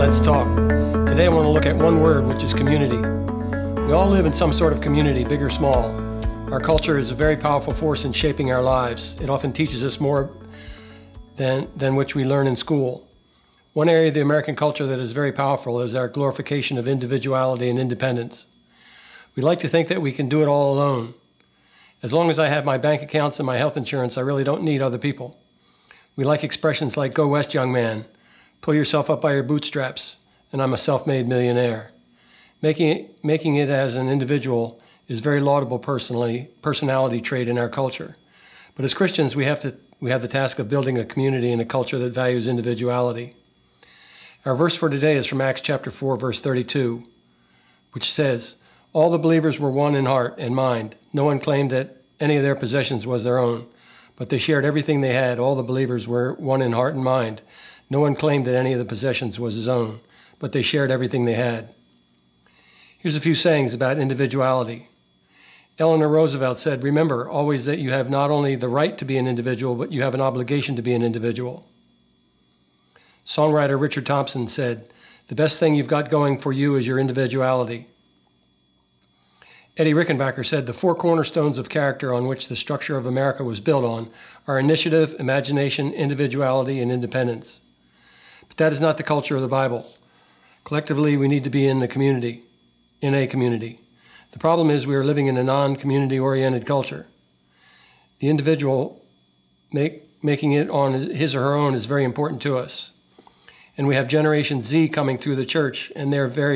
Let's Talk. Today I want to look at one word, which is community. We all live in some sort of community, big or small. Our culture is a very powerful force in shaping our lives. It often teaches us more than which we learn in school. One area of the American culture that is very powerful is our glorification of individuality and independence. We like to think that we can do it all alone. As long as I have my bank accounts and my health insurance, I really don't need other people. We like expressions like, "Go west, young man," "Pull yourself up by your bootstraps," and "I'm a self-made millionaire." Making it as an individual is very laudable personality trait in our culture. But as Christians, we have the task of building a community and a culture that values individuality. Our verse for today is from Acts chapter 4, verse 32, which says, "All the believers were one in heart and mind. No one claimed that any of their possessions was their own, but they shared everything they had. All the believers were one in heart and mind. No one claimed that any of the possessions was his own, but they shared everything they had." Here's a few sayings about individuality. Eleanor Roosevelt said, "Remember always that you have not only the right to be an individual, but you have an obligation to be an individual." Songwriter Richard Thompson said, "The best thing you've got going for you is your individuality." Eddie Rickenbacker said, "The four cornerstones of character on which the structure of America was built on are initiative, imagination, individuality, and independence." But that is not the culture of the Bible. Collectively, we need to be in a community. The problem is we are living in a non-community oriented culture. The individual making it on his or her own is very important to us. And we have Generation Z coming through the church, and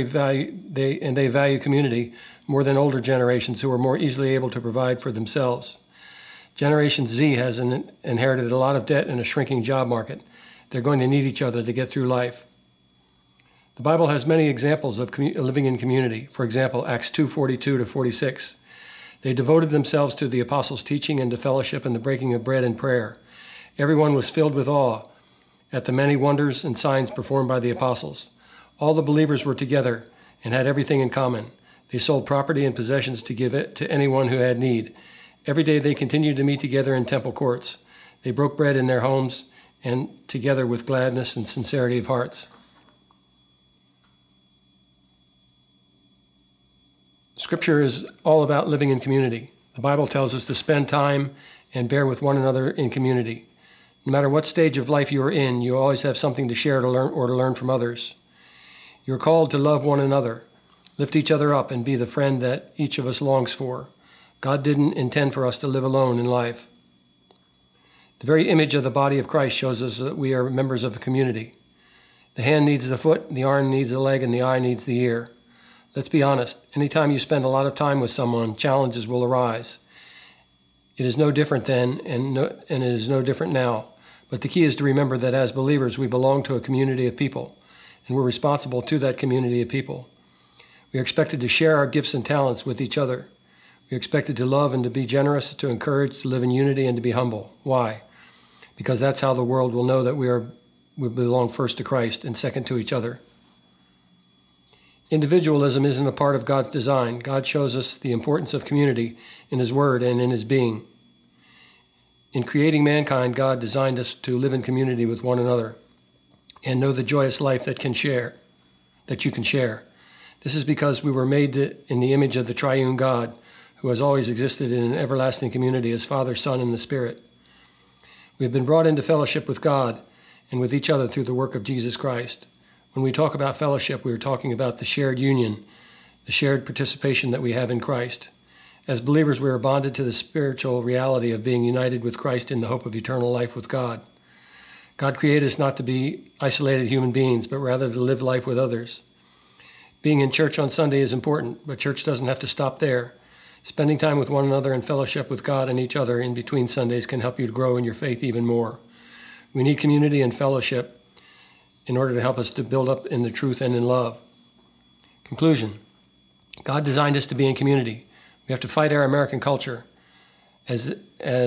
they value community more than older generations who are more easily able to provide for themselves. Generation Z has inherited a lot of debt and a shrinking job market. They're going to need each other to get through life. The Bible has many examples of living in community. For example, Acts 2:42 to 46. They devoted themselves to the apostles' teaching and to fellowship and the breaking of bread and prayer. Everyone was filled with awe at the many wonders and signs performed by the apostles. All the believers were together and had everything in common. They sold property and possessions to give it to anyone who had need. Every day they continued to meet together in temple courts. They broke bread in their homes and together with gladness and sincerity of hearts. Scripture is all about living in community. The Bible tells us to spend time and bear with one another in community. No matter what stage of life you are in, you always have something to share to learn from others. You're called to love one another, lift each other up, and be the friend that each of us longs for. God didn't intend for us to live alone in life. The very image of the body of Christ shows us that we are members of a community. The hand needs the foot, the arm needs the leg, and the eye needs the ear. Let's be honest. Anytime you spend a lot of time with someone, challenges will arise. It is no different then, and it is no different now. But the key is to remember that as believers, we belong to a community of people, and we're responsible to that community of people. We are expected to share our gifts and talents with each other. We are expected to love and to be generous, to encourage, to live in unity, and to be humble. Why? Because that's how the world will know that we belong first to Christ and second to each other. Individualism isn't a part of God's design. God shows us the importance of community in His Word and in His being. In creating mankind, God designed us to live in community with one another and know the joyous life that you can share. This is because we were made in the image of the triune God, who has always existed in an everlasting community as Father, Son, and the Spirit. We have been brought into fellowship with God and with each other through the work of Jesus Christ. When we talk about fellowship, we are talking about the shared union, the shared participation that we have in Christ. As believers, we are bonded to the spiritual reality of being united with Christ in the hope of eternal life with God. God created us not to be isolated human beings, but rather to live life with others. Being in church on Sunday is important, but church doesn't have to stop there. Spending time with one another in fellowship with God and each other in between Sundays can help you to grow in your faith even more. We need community and fellowship in order to help us to build up in the truth and in love. Conclusion. God designed us to be in community. We have to fight our American culture as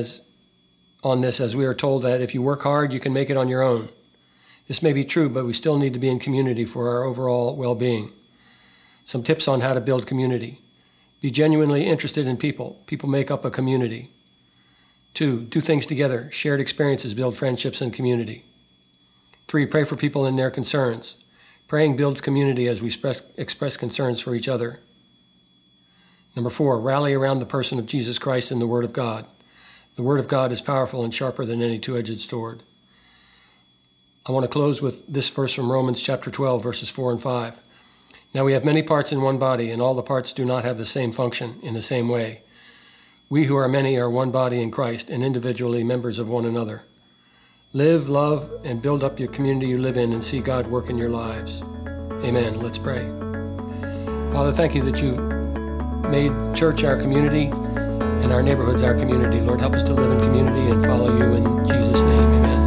we are told that if you work hard, you can make it on your own. This may be true, but we still need to be in community for our overall well-being. Some tips on how to build community. Be genuinely interested in people. People make up a community. 2, do things together. Shared experiences build friendships and community. 3, pray for people and their concerns. Praying builds community as we express concerns for each other. Number 4, rally around the person of Jesus Christ and the Word of God. The Word of God is powerful and sharper than any two-edged sword. I want to close with this verse from Romans chapter 12, verses 4 and 5. Now we have many parts in one body, and all the parts do not have the same function in the same way. We who are many are one body in Christ and individually members of one another. Live, love, and build up your community you live in and see God work in your lives. Amen. Let's pray. Father, thank you that you've made church our community and our neighborhoods our community. Lord, help us to live in community and follow you in Jesus' name. Amen.